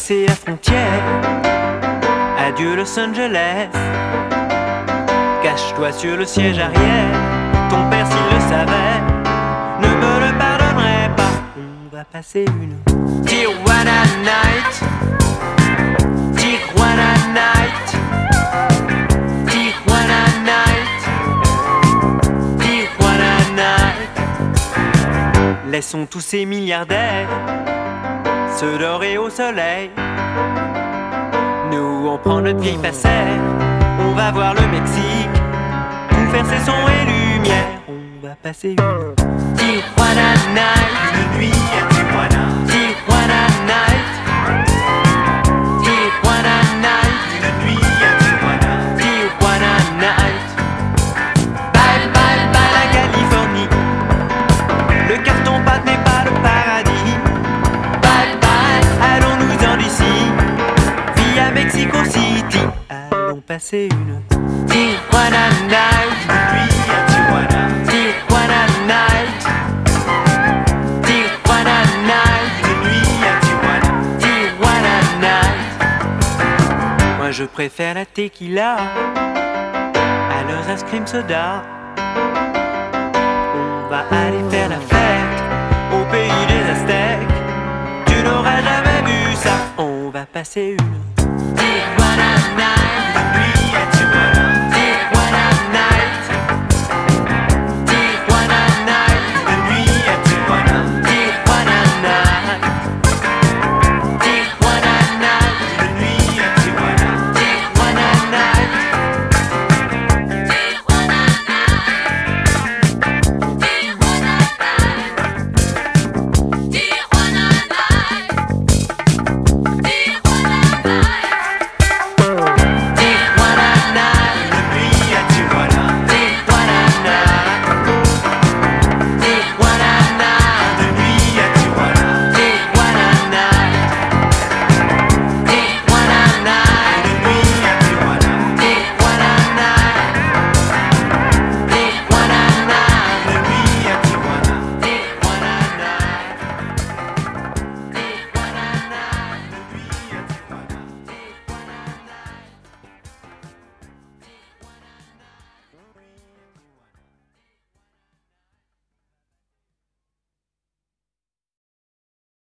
passer la frontière. Adieu Los Angeles, cache-toi sur le siège arrière. Ton père s'il le savait ne me le pardonnerait pas. On va passer une Tijuana night, Tijuana night, Tijuana night, Tijuana night. Laissons tous ces milliardaires se dorer au soleil. Nous on prend notre vieille passère, on va voir le Mexique, pour faire ses sons et lumières. On va passer une Tijuana night, une nuit à Tijuana, Tijuana night, Tijuana night, une nuit à Tijuana, Tijuana night. Bye bye bye la Californie, le carton-pâte n'est pas le paradis. Bye bye, allons-nous-en d'ici, via Mexico City. Allons passer une Tijuana night, une nuit à Tijuana, Tijuana night, Tijuana night, une nuit à Tijuana, Tijuana night. Moi je préfère la tequila à leurs ice cream soda. On va aller faire la fête au pays des Aztèques. Tu n'auras jamais vu ça. On va passer une Tijuana night.